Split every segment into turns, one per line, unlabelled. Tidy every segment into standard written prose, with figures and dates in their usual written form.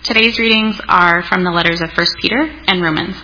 Today's readings are from the letters of 1 Peter and Romans.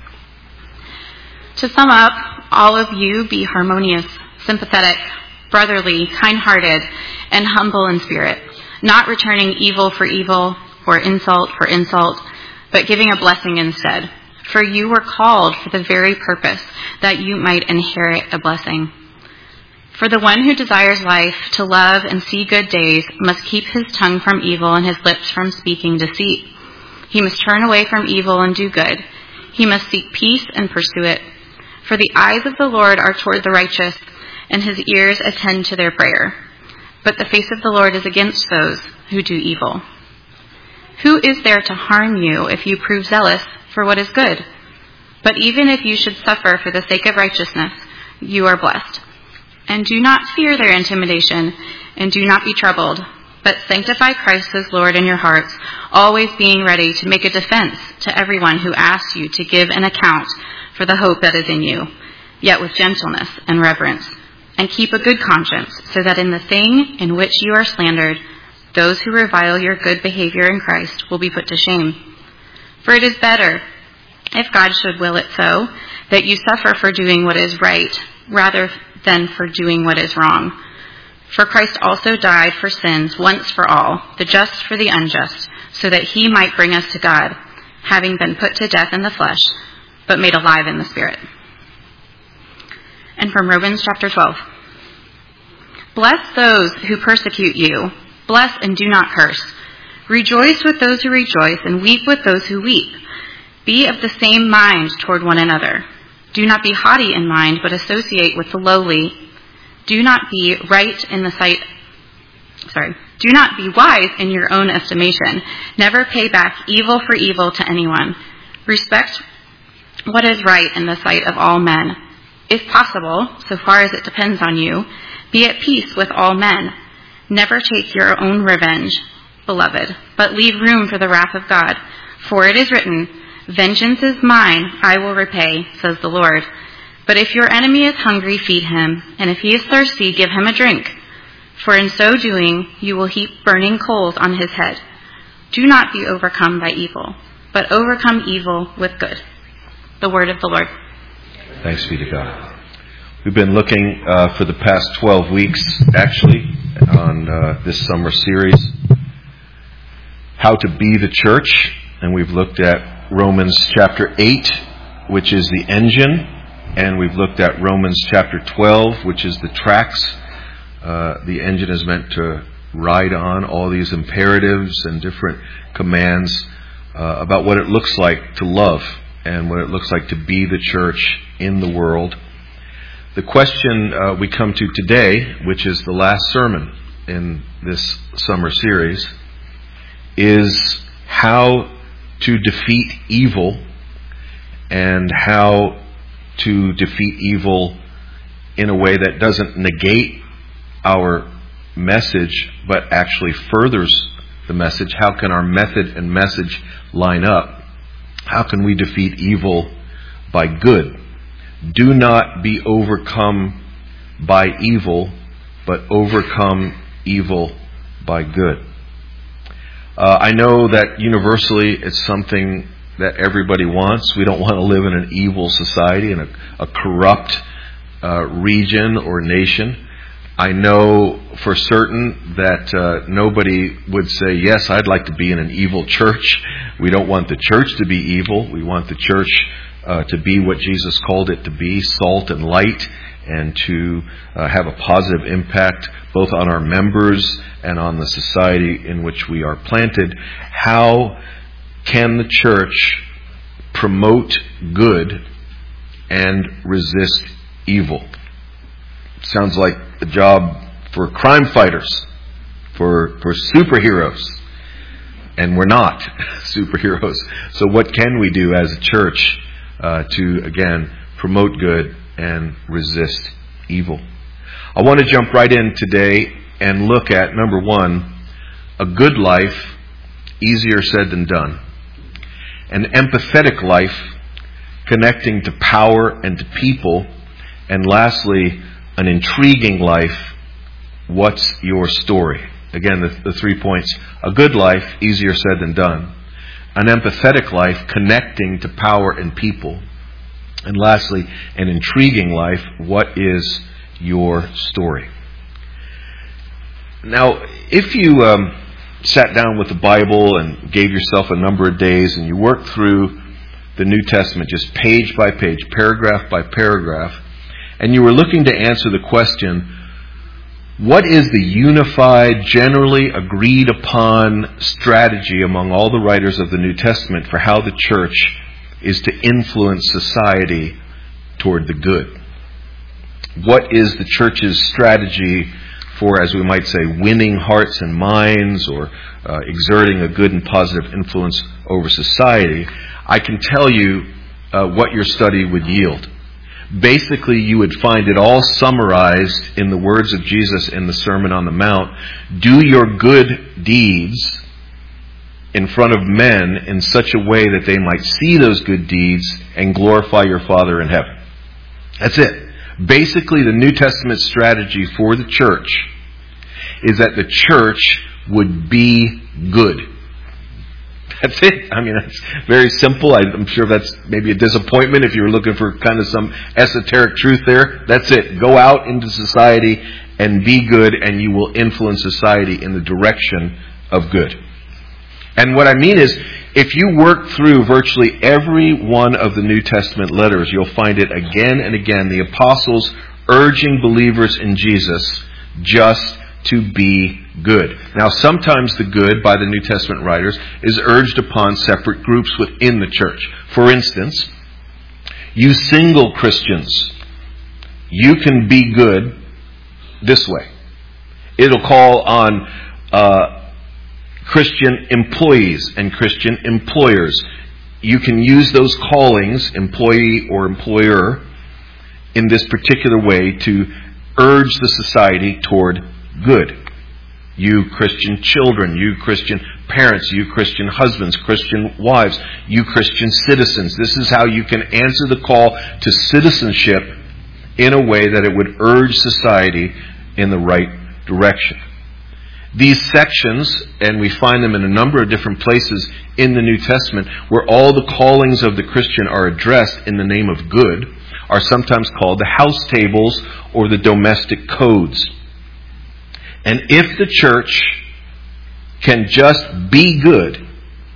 To sum up, all of you be harmonious, sympathetic, brotherly, kind-hearted, and humble in spirit, not returning evil for evil or insult for insult, but giving a blessing instead. For you were called for the very purpose that you might inherit a blessing. For the one who desires life, to love and see good days, must keep his tongue from evil and his lips from speaking deceit. He must turn away from evil and do good. He must seek peace and pursue it. For the eyes of the Lord are toward the righteous, and his ears attend to their prayer. But the face of the Lord is against those who do evil. Who is there to harm you if you prove zealous for what is good? But even if you should suffer for the sake of righteousness, you are blessed. And do not fear their intimidation, and do not be troubled, but sanctify Christ as Lord in your hearts, always being ready to make a defense to everyone who asks you to give an account for the hope that is in you, yet with gentleness and reverence. And keep a good conscience, so that in the thing in which you are slandered, those who revile your good behavior in Christ will be put to shame. For it is better, if God should will it so, that you suffer for doing what is right, rather than for doing what is wrong. For Christ also died for sins once for all, the just for the unjust, so that he might bring us to God, having been put to death in the flesh, but made alive in the Spirit. And from Romans chapter 12. Bless those who persecute you. Bless and do not curse. Rejoice with those who rejoice, and weep with those who weep. Be of the same mind toward one another. Do not be haughty in mind, but associate with the lowly. Do not be wise in your own estimation. Never pay back evil for evil to anyone. Respect what is right in the sight of all men. If possible, so far as it depends on you, be at peace with all men. Never take your own revenge, beloved, but leave room for the wrath of God. For it is written, "Vengeance is mine, I will repay, says the Lord." But if your enemy is hungry, feed him, and if he is thirsty, give him a drink. For in so doing, you will heap burning coals on his head. Do not be overcome by evil, but overcome evil with good. The word of the Lord.
Thanks be to God. We've been looking for the past 12 weeks, actually, on this summer series, How to Be the Church. And we've looked at Romans chapter 8, which is the engine. And we've looked at Romans chapter 12, which is the tracks. The engine is meant to ride on all these imperatives and different commands about what it looks like to love and what it looks like to be the church in the world. The question we come to today, which is the last sermon in this summer series, is how to defeat evil and how to defeat evil in a way that doesn't negate our message but actually furthers the message. How can our method and message line up? How can we defeat evil by good? Do not be overcome by evil, but overcome evil by good. I know that universally it's something that everybody wants. We don't want to live in an evil society, in a corrupt region or nation. I know for certain that nobody would say, yes, I'd like to be in an evil church. We don't want the church to be evil. We want the church to be what Jesus called it to be, salt and light, and to have a positive impact both on our members and on the society in which we are planted. How can the church promote good and resist evil? Sounds like a job for crime fighters, for superheroes. And we're not superheroes. So what can we do as a church to, again, promote good and resist evil? I want to jump right in today and look at, number one, a good life, easier said than done. An empathetic life, connecting to power and to people. And lastly, an intriguing life, what's your story? Again, the 3 points. A good life, easier said than done. an empathetic life connecting to power and people. And lastly, an intriguing life. What is your story? Now, if you sat down with the Bible and gave yourself a number of days and you worked through the New Testament just page by page, paragraph by paragraph, and you were looking to answer the question, what is the unified, generally agreed upon strategy among all the writers of the New Testament for how the church is to influence society toward the good? What is the church's strategy for, as we might say, winning hearts and minds or exerting a good and positive influence over society? I can tell you what your study would yield. Basically, you would find it all summarized in the words of Jesus in the Sermon on the Mount. Do your good deeds in front of men in such a way that they might see those good deeds and glorify your Father in heaven. That's it. Basically, the New Testament strategy for the church is that the church would be good. That's it. I mean, that's very simple. I'm sure that's maybe a disappointment if you were looking for kind of some esoteric truth there. That's it. Go out into society and be good, and you will influence society in the direction of good. And what I mean is, if you work through virtually every one of the New Testament letters, you'll find it again and again, the apostles urging believers in Jesus just to be good. Now, sometimes the good by the New Testament writers is urged upon separate groups within the church. For instance, you single Christians, you can be good this way. It'll call on Christian employees and Christian employers. You can use those callings, employee or employer, in this particular way to urge the society toward good. You Christian children, you Christian parents, you Christian husbands, Christian wives, you Christian citizens. This is how you can answer the call to citizenship in a way that it would urge society in the right direction. These sections, and we find them in a number of different places in the New Testament, where all the callings of the Christian are addressed in the name of good, are sometimes called the house tables or the domestic codes. And if the church can just be good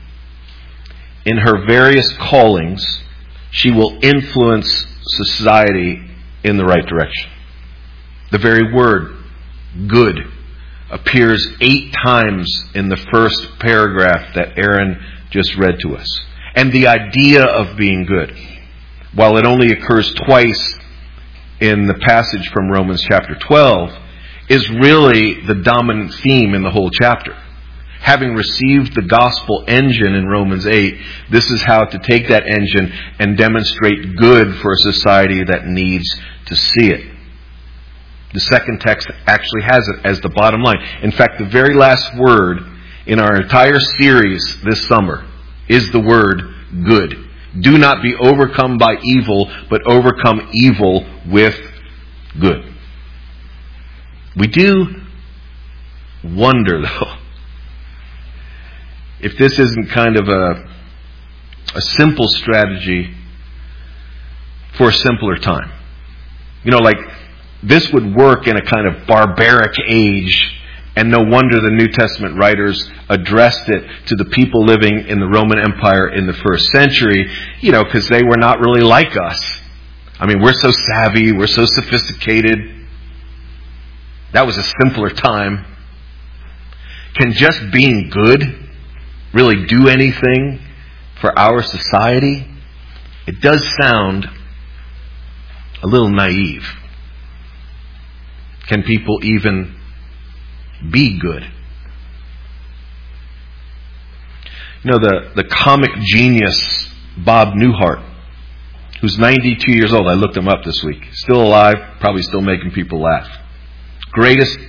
in her various callings, she will influence society in the right direction. The very word, good, appears 8 times in the first paragraph that Aaron just read to us. And the idea of being good, while it only occurs twice in the passage from Romans chapter 12, is really the dominant theme in the whole chapter. Having received the gospel engine in Romans 8, this is how to take that engine and demonstrate good for a society that needs to see it. The second text actually has it as the bottom line. In fact, the very last word in our entire series this summer is the word good. Do not be overcome by evil, but overcome evil with good. We do wonder, though, if this isn't kind of a simple strategy for a simpler time. You know, like, this would work in a kind of barbaric age, and no wonder the New Testament writers addressed it to the people living in the Roman Empire in the first century, you know, because they were not really like us. I mean, we're so savvy, we're so sophisticated. That was a simpler time. Can just being good really do anything for our society? It does sound a little naive. Can people even be good? You know, the comic genius Bob Newhart, who's 92 years old, I looked him up this week, still alive, probably still making people laugh. Greatest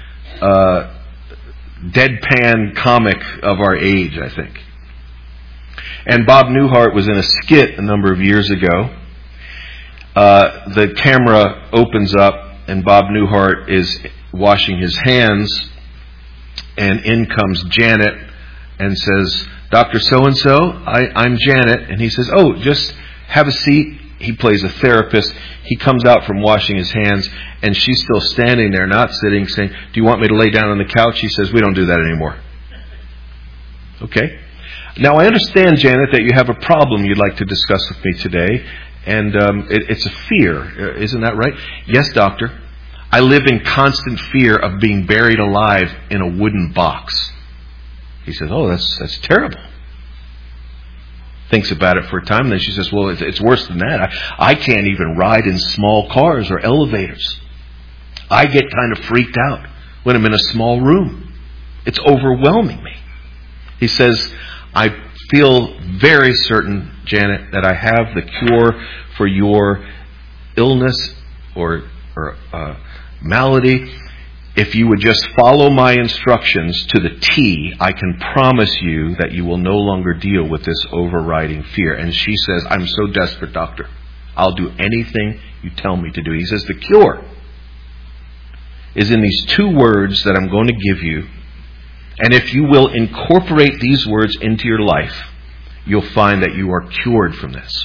deadpan comic of our age, I think. And Bob Newhart was in a skit a number of years ago. The camera opens up and Bob Newhart is washing his hands, and in comes Janet and says, Dr. So-and-so, I'm Janet. And he says, oh, just have a seat. He plays a therapist. He comes out from washing his hands, and she's still standing there, not sitting, saying, do you want me to lay down on the couch? He says, we don't do that anymore. Okay? Now, I understand, Janet, that you have a problem you'd like to discuss with me today, and it's a fear. Isn't that right? Yes, doctor. I live in constant fear of being buried alive in a wooden box. He says, oh, that's terrible. Thinks about it for a time, and then she says, well, it's worse than that. I can't even ride in small cars or elevators. I get kind of freaked out when I'm in a small room. It's overwhelming me. He says, I feel very certain, Janet, that I have the cure for your illness or malady. If you would just follow my instructions to the T, I can promise you that you will no longer deal with this overriding fear. And she says, I'm so desperate, doctor. I'll do anything you tell me to do. He says, the cure is in these 2 words that I'm going to give you. And if you will incorporate these words into your life, you'll find that you are cured from this.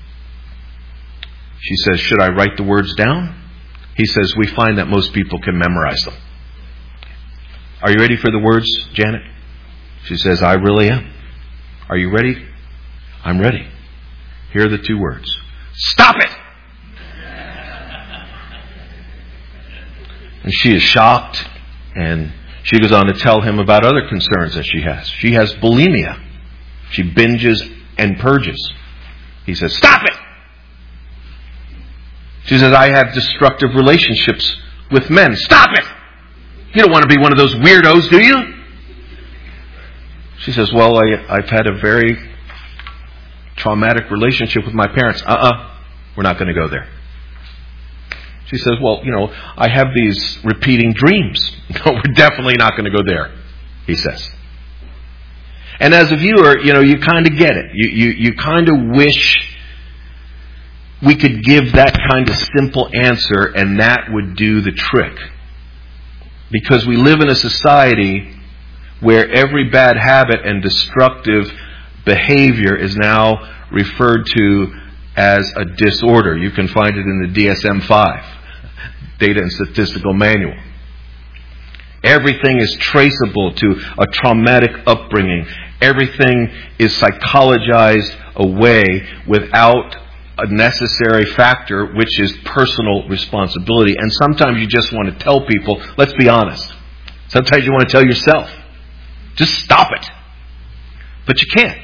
She says, should I write the words down? He says, we find that most people can memorize them. Are you ready for the words, Janet? She says, I really am. Are you ready? I'm ready. Here are the 2 words. Stop it! And she is shocked, and she goes on to tell him about other concerns that she has. She has bulimia. She binges and purges. He says, stop it! She says, I have destructive relationships with men. Stop it! You don't want to be one of those weirdos, do you? She says, well, I've had a very traumatic relationship with my parents. We're not going to go there. She says, well, I have these repeating dreams. No, we're definitely not going to go there, he says. And as a viewer, you kind of get it. You kind of wish we could give that kind of simple answer and that would do the trick. Because we live in a society where every bad habit and destructive behavior is now referred to as a disorder. You can find it in the DSM-5, Data and Statistical Manual. Everything is traceable to a traumatic upbringing. Everything is psychologized away without a necessary factor, which is personal responsibility. And sometimes you just want to tell people, let's be honest. Sometimes you want to tell yourself, just stop it. But you can't.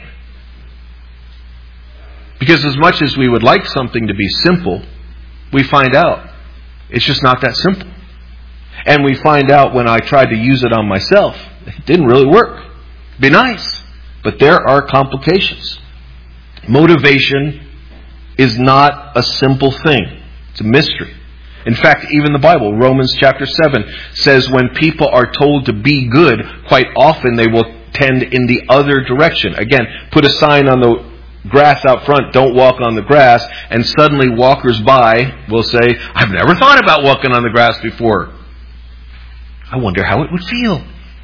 Because as much as we would like something to be simple, we find out it's just not that simple. And we find out when I tried to use it on myself, it didn't really work. It'd be nice, but there are complications. Motivation is not a simple thing. It's a mystery. In fact, even the Bible, Romans chapter 7, says when people are told to be good, quite often they will tend in the other direction. Again, put a sign on the grass out front, don't walk on the grass, and suddenly walkers by will say, I've never thought about walking on the grass before. I wonder how it would feel.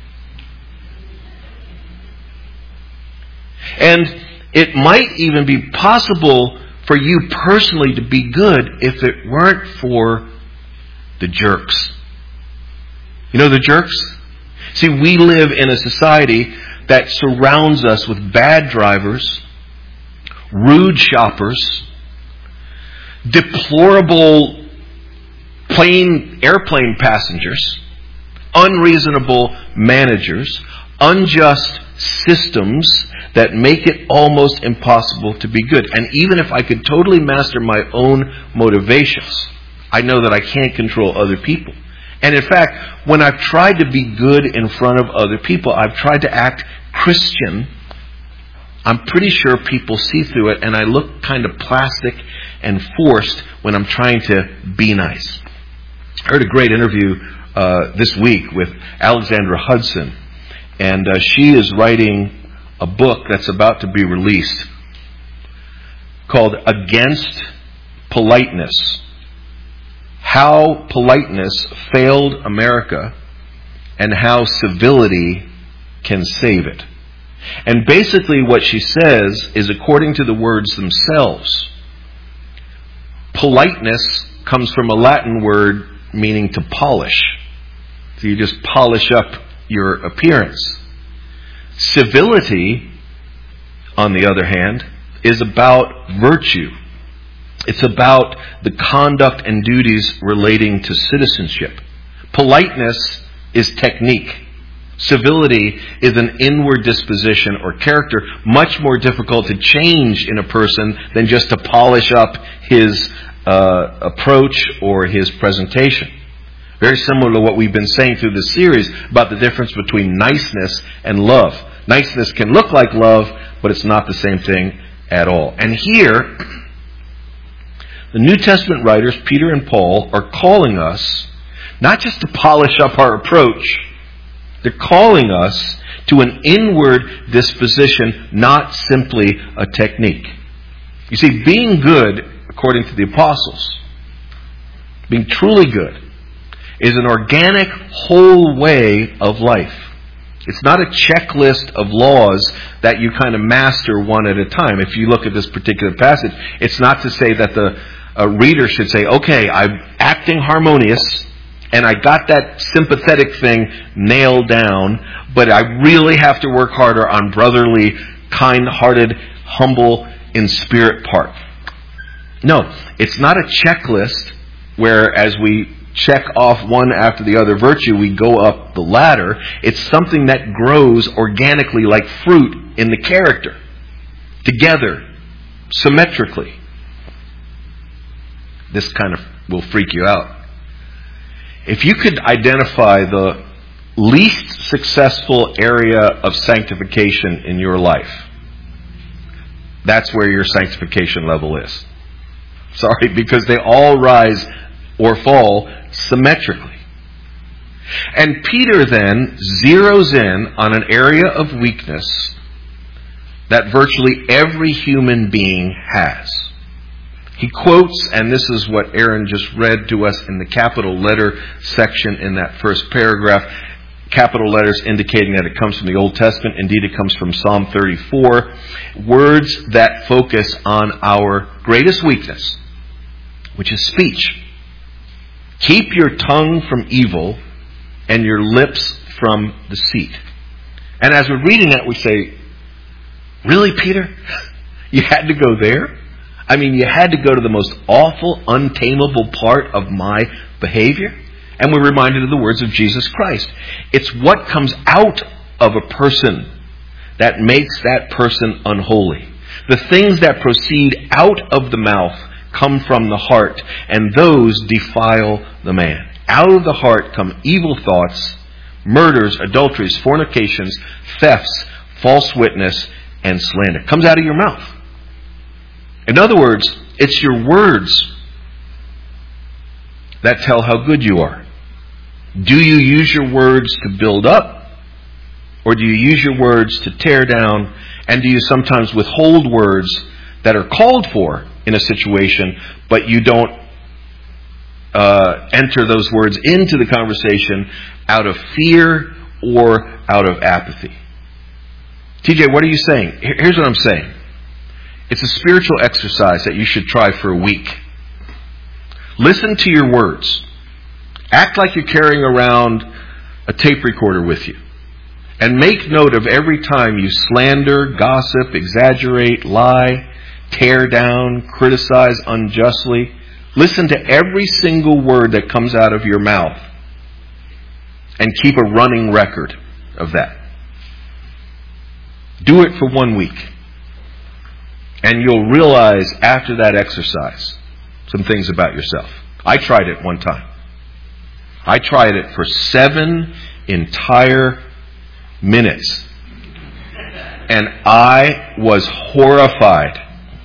And it might even be possible for you personally to be good if it weren't for the jerks. You know the jerks? See, we live in a society that surrounds us with bad drivers, rude shoppers, deplorable airplane passengers, unreasonable managers, unjust systems that make it almost impossible to be good. And even if I could totally master my own motivations, I know that I can't control other people. And in fact, when I've tried to be good in front of other people, I've tried to act Christian, I'm pretty sure people see through it, and I look kind of plastic and forced when I'm trying to be nice. I heard a great interview this week with Alexandra Hudson, and she is writing a book that's about to be released called Against Politeness: How Politeness Failed America and How Civility Can Save It. And basically what she says is according to the words themselves. Politeness comes from a Latin word meaning to polish. So you just polish up your appearance. Civility, on the other hand, is about virtue. It's about the conduct and duties relating to citizenship. Politeness is technique. Civility is an inward disposition or character, much more difficult to change in a person than just to polish up his approach or his presentation. Very similar to what we've been saying through this series about the difference between niceness and love. Niceness can look like love, but it's not the same thing at all. And here, the New Testament writers, Peter and Paul, are calling us not just to polish up our approach, they're calling us to an inward disposition, not simply a technique. You see, being good, according to the apostles, being truly good, is an organic, whole way of life. It's not a checklist of laws that you kind of master one at a time. If you look at this particular passage, it's not to say that the reader should say, okay, I'm acting harmonious, and I got that sympathetic thing nailed down, but I really have to work harder on brotherly, kind-hearted, humble in spirit part. No, it's not a checklist where as we check off one after the other virtue, we go up the ladder. It's something that grows organically like fruit in the character, together, symmetrically. This kind of will freak you out. If you could identify the least successful area of sanctification in your life, that's where your sanctification level is. Sorry, because they all rise or fall symmetrically. And Peter then zeroes in on an area of weakness that virtually every human being has. He quotes, and this is what Aaron just read to us in the capital letter section in that first paragraph, capital letters indicating that it comes from the Old Testament. Indeed, it comes from Psalm 34. Words that focus on our greatest weakness, which is speech. Keep your tongue from evil and your lips from deceit. And as we're reading that, we say, really, Peter? You had to go there? I mean, you had to go to the most awful, untamable part of my behavior? And we're reminded of the words of Jesus Christ. It's what comes out of a person that makes that person unholy. The things that proceed out of the mouth come from the heart, and those defile the man. Out of the heart come evil thoughts, murders, adulteries, fornications, thefts, false witness, and slander. It comes out of your mouth. In other words, it's your words that tell how good you are. Do you use your words to build up? Or do you use your words to tear down? And do you sometimes withhold words that are called for in a situation, but you don't enter those words into the conversation out of fear or out of apathy? TJ, what are you saying? Here's what I'm saying. It's a spiritual exercise that you should try for a week. Listen to your words. Act like you're carrying around a tape recorder with you. And make note of every time you slander, gossip, exaggerate, lie, tear down, criticize unjustly. Listen to every single word that comes out of your mouth and keep a running record of that. Do it for 1 week. And you'll realize after that exercise some things about yourself. I tried it one time. I tried it for 7 entire minutes. And I was horrified.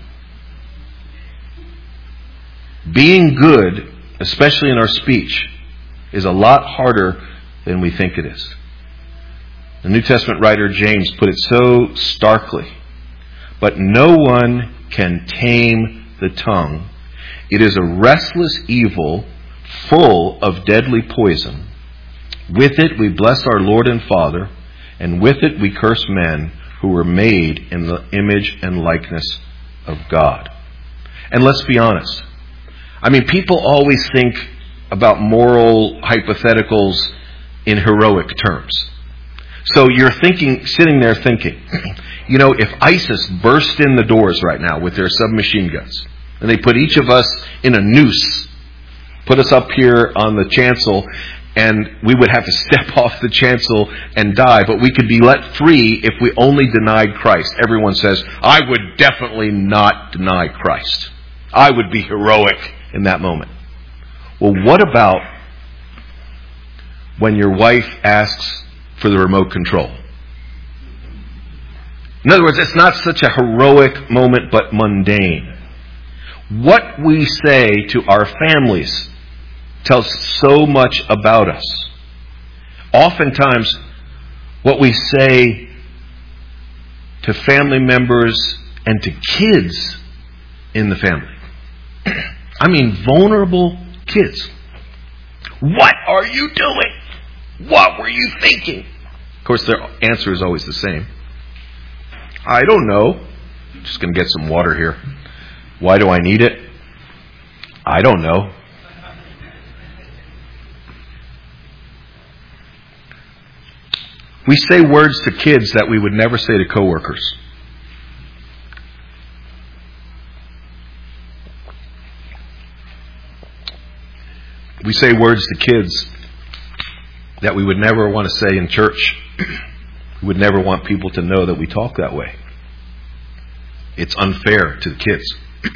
Being good, especially in our speech, is a lot harder than we think it is. The New Testament writer James put it so starkly. But no one can tame the tongue. It is a restless evil full of deadly poison. With it we bless our Lord and Father, and with it we curse men who were made in the image and likeness of God. And let's be honest. I mean, people always think about moral hypotheticals in heroic terms. So you're sitting there thinking, if ISIS burst in the doors right now with their submachine guns, and they put each of us in a noose, put us up here on the chancel, and we would have to step off the chancel and die, but we could be let free if we only denied Christ. Everyone says, I would definitely not deny Christ. I would be heroic in that moment. Well, what about when your wife asks for the remote control? In other words, it's not such a heroic moment, but mundane. What we say to our families tells so much about us. Oftentimes, what we say to family members and to kids in the family. I mean, vulnerable kids. What are you doing? What were you thinking? Of course, their answer is always the same. I don't know. Just going to get some water here. Why do I need it? I don't know. We say words to kids that we would never say to coworkers. We say words to kids that we would never want to say in church. We would never want people to know that we talk that way. It's unfair to the kids.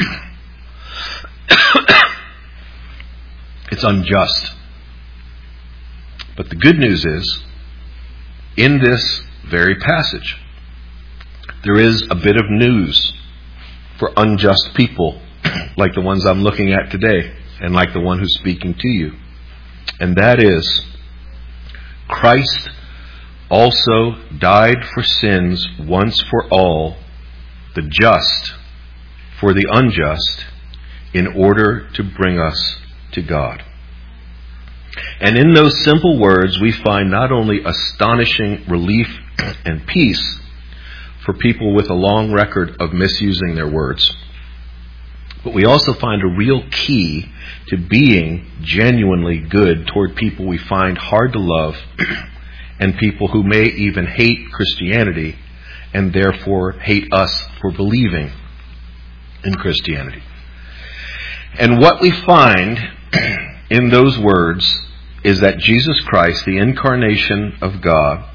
It's unjust. But the good news is, in this very passage, there is a bit of news for unjust people like the ones I'm looking at today and like the one who's speaking to you. And that is, Christ also died for sins once for all, the just for the unjust, in order to bring us to God. And in those simple words, we find not only astonishing relief and peace for people with a long record of misusing their words, but we also find a real key to being genuinely good toward people we find hard to love and people who may even hate Christianity and therefore hate us for believing in Christianity. And what we find in those words is that Jesus Christ, the incarnation of God,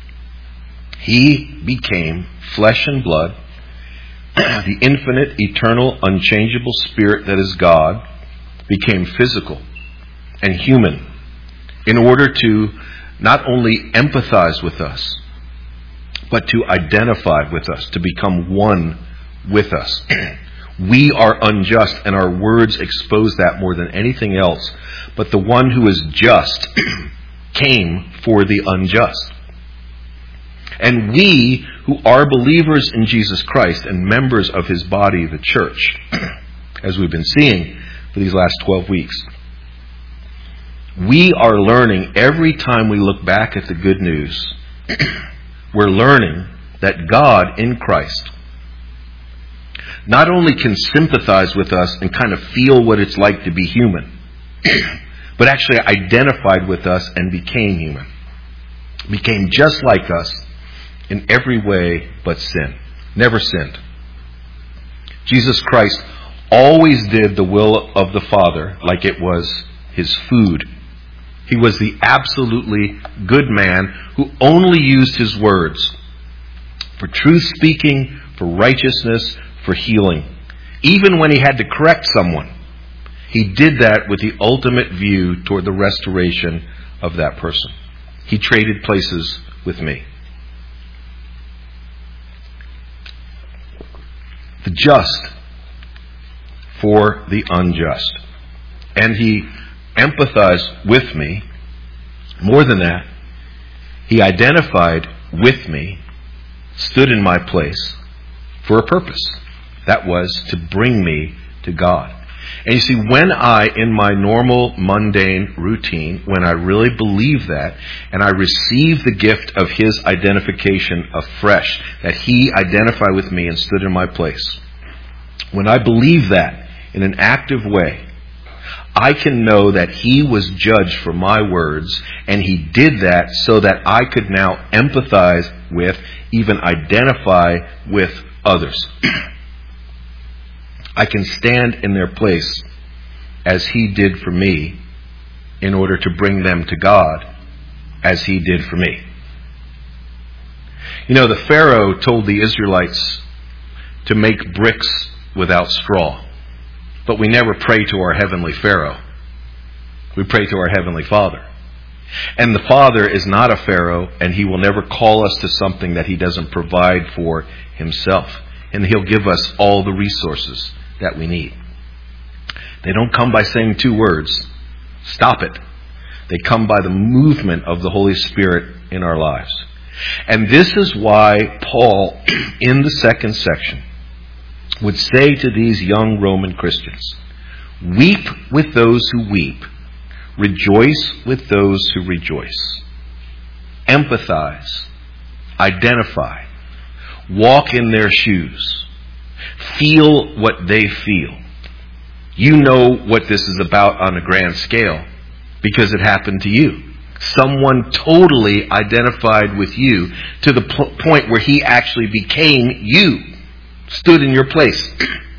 He became flesh and blood, the infinite, eternal, unchangeable Spirit that is God, became physical and human in order to not only empathize with us, but to identify with us, to become one with us. We are unjust, and our words expose that more than anything else. But the one who is just came for the unjust. And we, who are believers in Jesus Christ and members of His body, the church, as we've been seeing for these last 12 weeks, we are learning every time we look back at the good news, we're learning that God in Christ not only can sympathize with us and kind of feel what it's like to be human, but actually identified with us and became human. Became just like us in every way but sin. Never sinned. Jesus Christ always did the will of the Father like it was His food. He was the absolutely good man who only used His words for truth speaking, for righteousness, for healing. Even when He had to correct someone, He did that with the ultimate view toward the restoration of that person. He traded places with me. The just for the unjust. And He empathized with me. More than that, He identified with me, stood in my place for a purpose. That was to bring me to God. And you see, when I, in my normal, mundane routine, when I really believe that, and I receive the gift of His identification afresh, that He identified with me and stood in my place, when I believe that in an active way, I can know that He was judged for my words, and He did that so that I could now empathize with, even identify with others. I can stand in their place as He did for me in order to bring them to God as He did for me. You know, the Pharaoh told the Israelites to make bricks without straw. But we never pray to our heavenly Pharaoh. We pray to our heavenly Father. And the Father is not a Pharaoh, and He will never call us to something that He doesn't provide for Himself. And He'll give us all the resources that we need. They don't come by saying 2 words, stop it. They come by the movement of the Holy Spirit in our lives. And this is why Paul, in the second section, would say to these young Roman Christians, weep with those who weep, rejoice with those who rejoice. Empathize, identify, walk in their shoes, feel what they feel. You know what this is about on a grand scale because it happened to you. Someone totally identified with you to the point where he actually became you, stood in your place.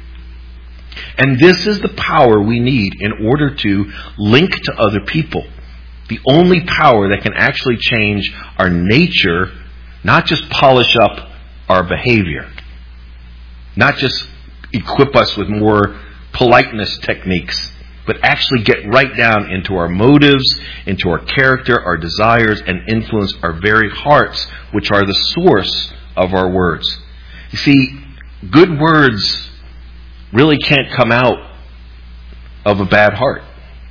And this is the power we need in order to link to other people. The only power that can actually change our nature, not just polish up our behavior, not just equip us with more politeness techniques, but actually get right down into our motives, into our character, our desires, and influence our very hearts, which are the source of our words. You see, good words really can't come out of a bad heart.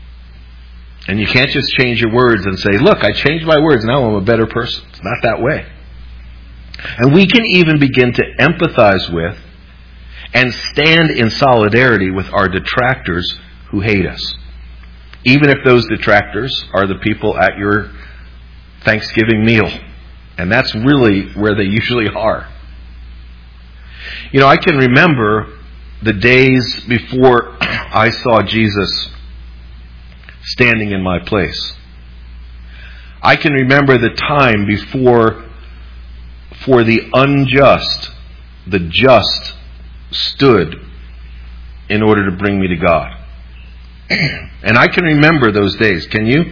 And you can't just change your words and say, look, I changed my words, now I'm a better person. It's not that way. And we can even begin to empathize with and stand in solidarity with our detractors who hate us. Even if those detractors are the people at your Thanksgiving meal. And that's really where they usually are. You know, I can remember the days before I saw Jesus standing in my place. I can remember the time before, for the unjust, the just stood in order to bring me to God. And I can remember those days. Can you?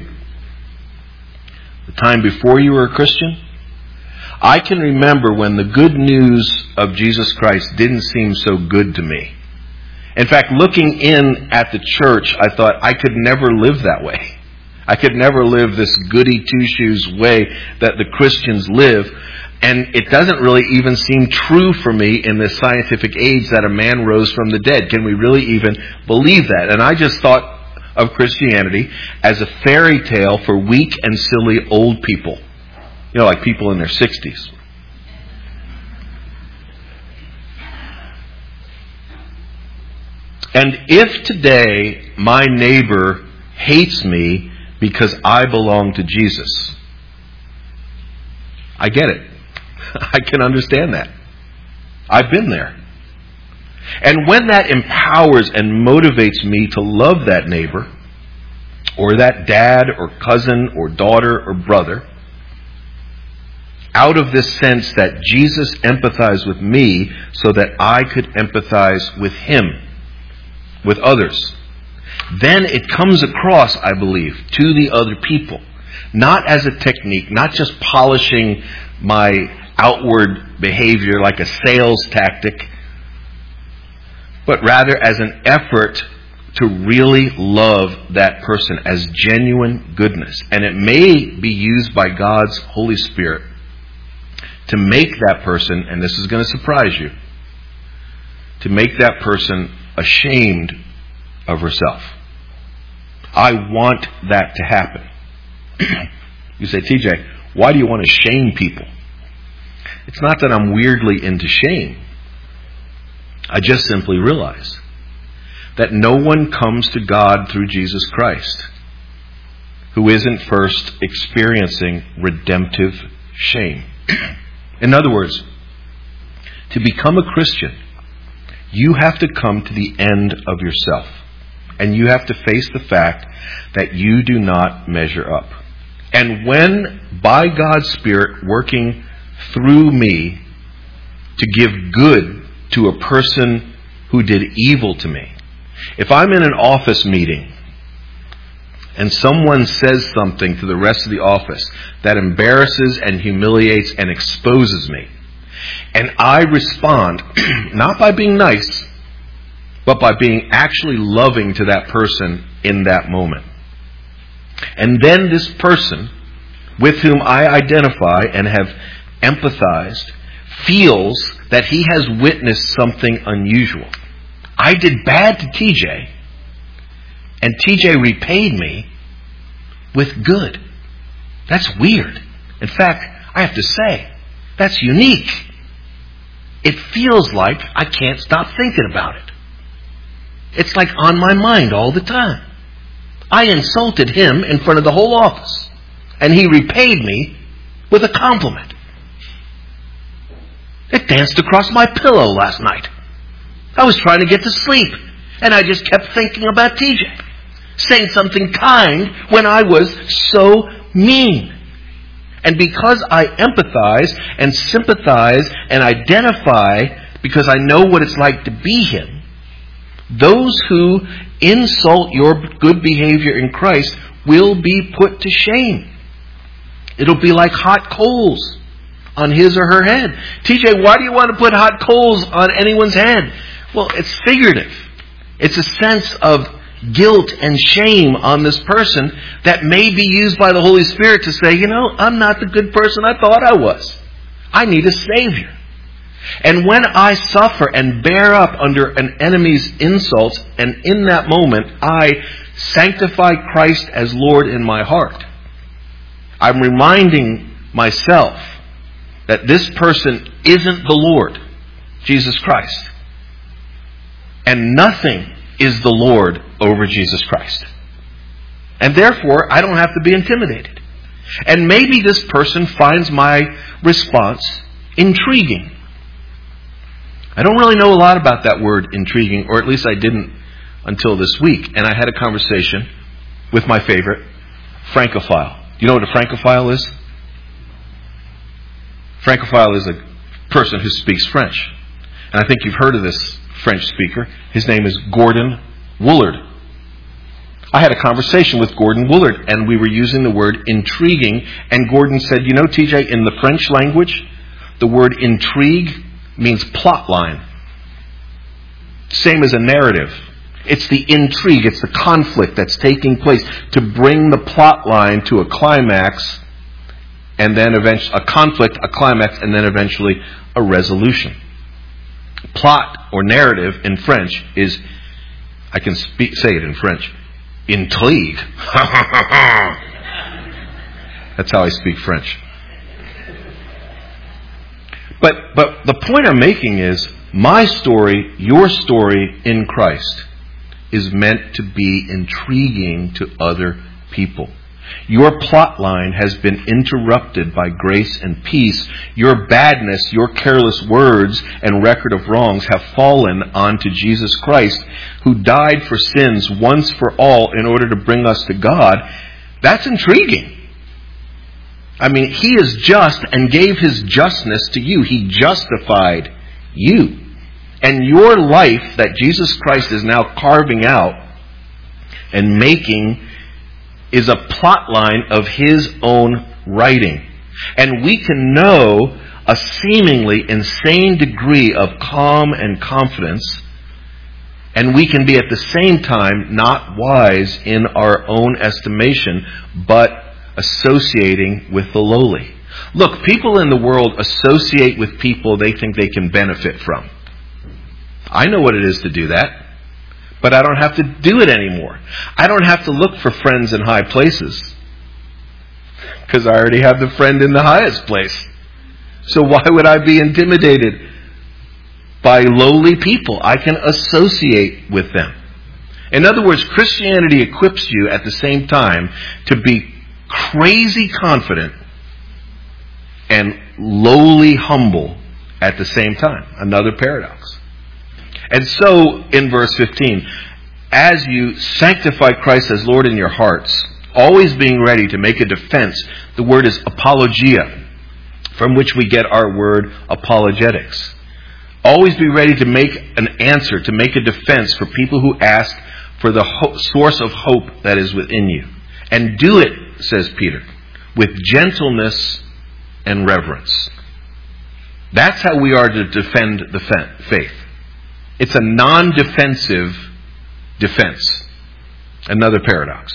The time before you were a Christian? I can remember when the good news of Jesus Christ didn't seem so good to me. In fact, looking in at the church, I thought I could never live that way. I could never live this goody two-shoes way that the Christians live. And it doesn't really even seem true for me in this scientific age that a man rose from the dead. Can we really even believe that? And I just thought of Christianity as a fairy tale for weak and silly old people. You know, like people in their 60s. And if today my neighbor hates me because I belong to Jesus, I get it. I can understand that. I've been there. And when that empowers and motivates me to love that neighbor, or that dad or cousin or daughter or brother, out of this sense that Jesus empathized with me so that I could empathize with Him, with others, then it comes across, I believe, to the other people. Not as a technique, not just polishing my outward behavior like a sales tactic, but rather as an effort to really love that person as genuine goodness. And it may be used by God's Holy Spirit to make that person, and this is going to surprise you, to make that person ashamed of herself. I want that to happen. You say, TJ, why do you want to shame people? It's not that I'm weirdly into shame. I just simply realize that no one comes to God through Jesus Christ who isn't first experiencing redemptive shame. In other words, to become a Christian, you have to come to the end of yourself. And you have to face the fact that you do not measure up. And when, by God's Spirit working through me to give good to a person who did evil to me, if I'm in an office meeting and someone says something to the rest of the office that embarrasses and humiliates and exposes me, and I respond, not by being nice, but by being actually loving to that person in that moment. And then this person with whom I identify and have empathized feels that he has witnessed something unusual. I did bad to TJ, and TJ repaid me with good. That's weird. In fact, I have to say, that's unique. It feels like I can't stop thinking about it. It's like on my mind all the time. I insulted him in front of the whole office, and he repaid me with a compliment. It danced across my pillow last night. I was trying to get to sleep, and I just kept thinking about TJ, saying something kind when I was so mean. And because I empathize and sympathize and identify, because I know what it's like to be him, those who insult your good behavior in Christ will be put to shame. It'll be like hot coals on his or her head. TJ, why do you want to put hot coals on anyone's head? Well, it's figurative. It's a sense of guilt and shame on this person that may be used by the Holy Spirit to say, I'm not the good person I thought I was. I need a Savior. And when I suffer and bear up under an enemy's insults, and in that moment I sanctify Christ as Lord in my heart, I'm reminding myself that this person isn't the Lord, Jesus Christ. And nothing is the Lord over Jesus Christ. And therefore, I don't have to be intimidated. And maybe this person finds my response intriguing. I don't really know a lot about that word intriguing, or at least I didn't until this week. And I had a conversation with my favorite, Francophile. Do you know what a Francophile is? Francophile is a person who speaks French. And I think you've heard of this French speaker. His name is Gordon Woolard. I had a conversation with Gordon Woolard, and we were using the word intriguing. And Gordon said, TJ, in the French language, the word intrigue means plot line. Same as a narrative. It's the intrigue, it's the conflict that's taking place to bring the plot line to a climax, and then eventually a conflict, a climax, and then eventually a resolution. Plot or narrative in French is, I can say it in French, intrigue. That's how I speak French. But the point I'm making is, my story, your story in Christ, is meant to be intriguing to other people. Your plot line has been interrupted by grace and peace. Your badness, your careless words and record of wrongs have fallen onto Jesus Christ, who died for sins once for all in order to bring us to God. That's intriguing. I mean, He is just and gave His justness to you. He justified you. And your life that Jesus Christ is now carving out and making is a plot line of His own writing. And we can know a seemingly insane degree of calm and confidence, and we can be at the same time not wise in our own estimation, but associating with the lowly. Look, people in the world associate with people they think they can benefit from. I know what it is to do that, but I don't have to do it anymore. I don't have to look for friends in high places, because I already have the friend in the highest place. So why would I be intimidated by lowly people? I can associate with them. In other words, Christianity equips you at the same time to be crazy confident and lowly humble at the same time. Another paradox. And so, in verse 15, as you sanctify Christ as Lord in your hearts, always being ready to make a defense, the word is apologia, from which we get our word apologetics. Always be ready to make an answer, to make a defense for people who ask for the source of hope that is within you. And do it, says Peter, with gentleness and reverence. That's how we are to defend the faith. It's a non-defensive defense. Another paradox.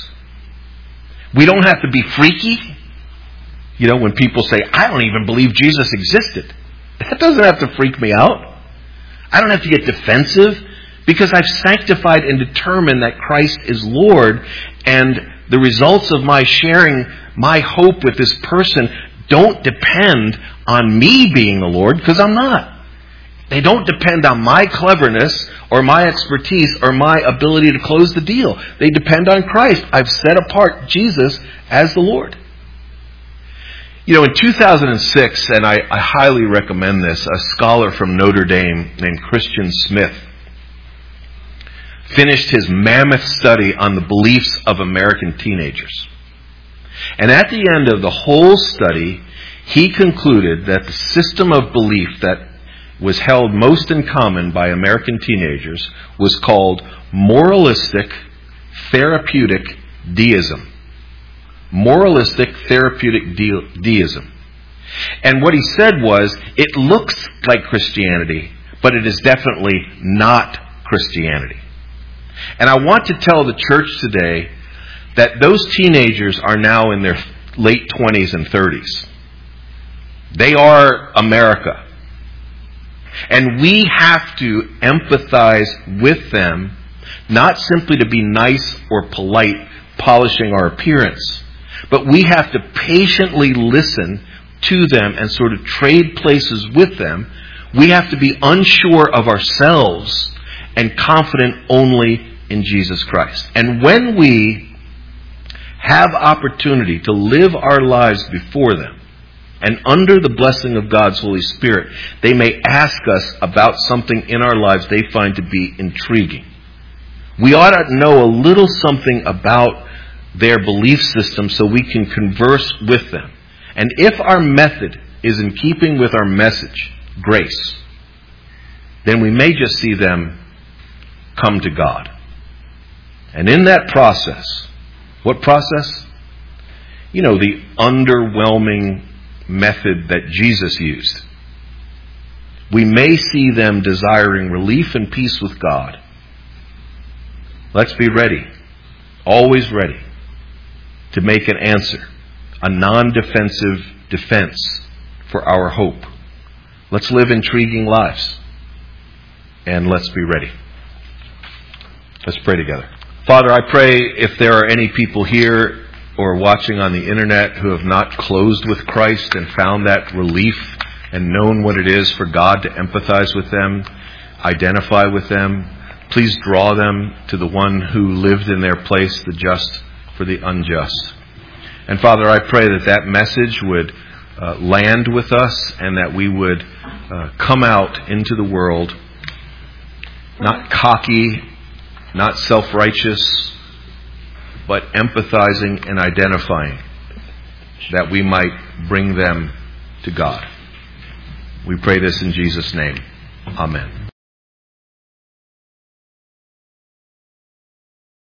We don't have to be freaky. You know, when people say, I don't even believe Jesus existed. That doesn't have to freak me out. I don't have to get defensive because I've sanctified and determined that Christ is Lord, and the results of my sharing my hope with this person don't depend on me being the Lord, because I'm not. They don't depend on my cleverness or my expertise or my ability to close the deal. They depend on Christ. I've set apart Jesus as the Lord. You know, in 2006, and I highly recommend this, a scholar from Notre Dame named Christian Smith finished his mammoth study on the beliefs of American teenagers. And at the end of the whole study, he concluded that the system of belief that was held most in common by American teenagers was called moralistic therapeutic deism. Moralistic therapeutic deism. And what he said was, it looks like Christianity, but it is definitely not Christianity. And I want to tell the church today that those teenagers are now in their late 20s and 30s. They are America. And we have to empathize with them, not simply to be nice or polite, polishing our appearance, but we have to patiently listen to them and sort of trade places with them. We have to be unsure of ourselves and confident only in Jesus Christ. And when we have opportunity to live our lives before them, and under the blessing of God's Holy Spirit, they may ask us about something in our lives they find to be intriguing. We ought to know a little something about their belief system so we can converse with them. And if our method is in keeping with our message, grace, then we may just see them come to God. And in that process, what process? You know, the underwhelming method that Jesus used. We may see them desiring relief and peace with God. Let's be ready, always ready, to make an answer, a non-defensive defense for our hope. Let's live intriguing lives, and let's be ready. Let's pray together. Father, I pray if there are any people here or watching on the internet who have not closed with Christ and found that relief and known what it is for God to empathize with them, identify with them, please draw them to the one who lived in their place, the just for the unjust. And Father, I pray that that message would land with us and that we would come out into the world not cocky, not self-righteous, but empathizing and identifying, that we might bring them to God. We pray this in Jesus' name. Amen.